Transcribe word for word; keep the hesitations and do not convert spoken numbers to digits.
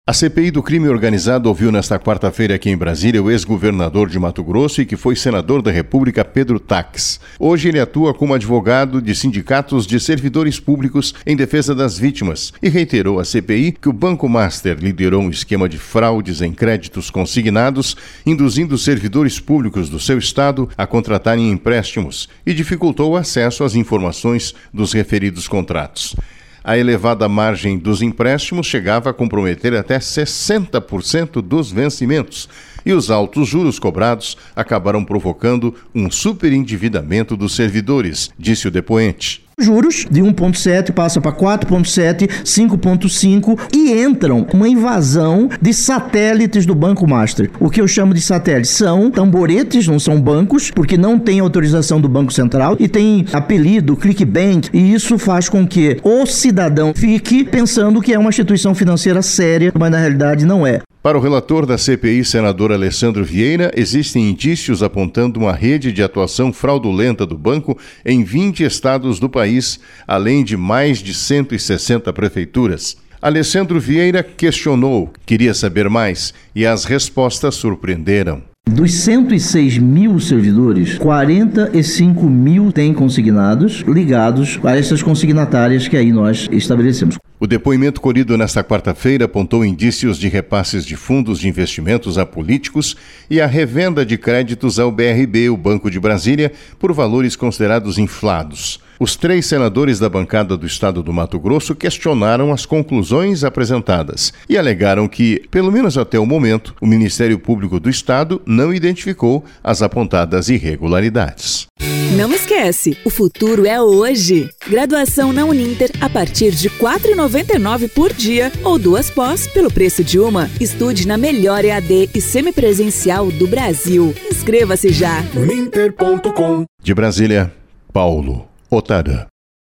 A C P I do crime organizado ouviu nesta quarta-feira aqui em Brasília o ex-governador de Mato Grosso e que foi senador da República, Pedro Taques. Hoje ele atua como advogado de sindicatos de servidores públicos em defesa das vítimas e reiterou à C P I que o Banco Master liderou um esquema de fraudes em créditos consignados, induzindo servidores públicos do seu estado a contratarem empréstimos e dificultou o acesso às informações dos referidos contratos. A elevada margem dos empréstimos chegava a comprometer até sessenta por cento dos vencimentos, e os altos juros cobrados acabaram provocando um superendividamento dos servidores, disse o depoente. Juros de um vírgula sete passa para quatro vírgula sete, cinco vírgula cinco e entram com uma invasão de satélites do Banco Master. O que eu chamo de satélites são tamboretes, não são bancos, porque não tem autorização do Banco Central e tem apelido clickbank, e isso faz com que o cidadão fique pensando que é uma instituição financeira séria, mas na realidade não é. Para o relator da C P I, senador Alessandro Vieira, existem indícios apontando uma rede de atuação fraudulenta do banco em vinte estados do país, além de mais de cento e sessenta prefeituras. Alessandro Vieira questionou, queria saber mais, e as respostas surpreenderam. Dos cento e seis mil servidores, quarenta e cinco mil têm consignados ligados a essas consignatárias que aí nós estabelecemos. O depoimento colhido nesta quarta-feira apontou indícios de repasses de fundos de investimentos a políticos e a revenda de créditos ao B R B, o Banco de Brasília, por valores considerados inflados. Os três senadores da bancada do estado do Mato Grosso questionaram as conclusões apresentadas e alegaram que, pelo menos até o momento, o Ministério Público do Estado não identificou as apontadas irregularidades. Não esquece, o futuro é hoje. Graduação na Uninter a partir de quatro reais e noventa e nove centavos por dia ou duas pós pelo preço de uma. Estude na melhor E A D e semipresencial do Brasil. Inscreva-se já. uninter ponto com. De Brasília, Paulo Otarã.